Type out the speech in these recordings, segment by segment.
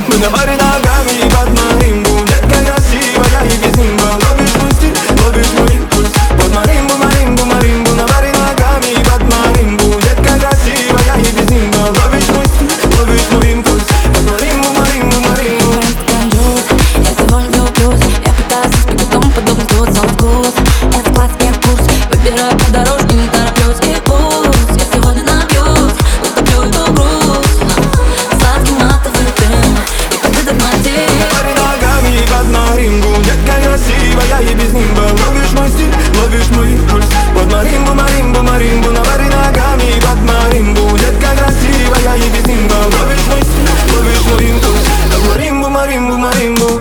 Мы на баре ногами под маримбу. Детка красивая и без нимба. Ловишь мой стиль, ловишь мой импульс. Под маримбу, маримбу, маримбу. На баре ногами под маримбу. Детка красивая и без нимба. Ловишь мой стиль, ловишь мой импульс. Под маримбу, маримбу, маримбу. Я сегодня влюблюсь. Я пытаюсь спать, потом подобный тот сам вкус. Это класс, я курс. Выбираю по дорожке, не тороплюсь. И пусть я сегодня напьюсь, утоплю эту грусть сладким матовым дым и победок мотив. На баре ногами под маримбу. Детка красивая и без нимба. Ловишь мой стиль, ловишь мой импульс. Под маримбу, маримбу, маримбу. На баре ногами под маримбу. Детка красивая и без нимба. Ловишь мой стиль, ловишь мой импульс. Под маримбу, маримбу, маримбу.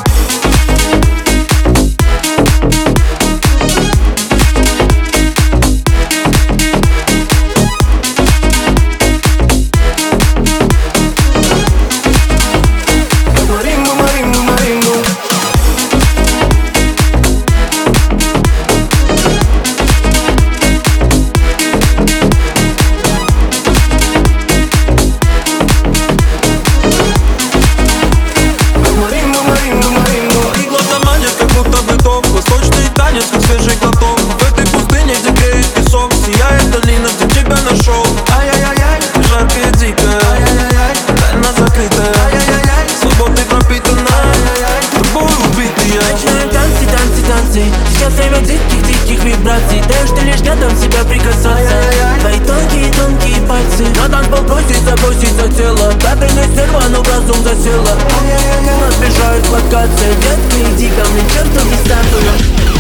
Как свежий глоток в этой пустыне, где греет песок. Сияет долина, где тебя нашел. Ай-яй-яй, жарко и дико. Ай-яй-яй, тайна закрытая. Ай-яй-яй, свободой пропитана. Тобой убитый я. Начинаем танцы, танцы, танцы. Сейчас время диких вибраций. Даешь ты лишь рядом себя прикасаться. Твои тонкие пальцы. На танцпол бросится тело. Капельный стерва, но в разум засела. У нас бежает локация. Детка, иди ко мне, чертов дистанцию.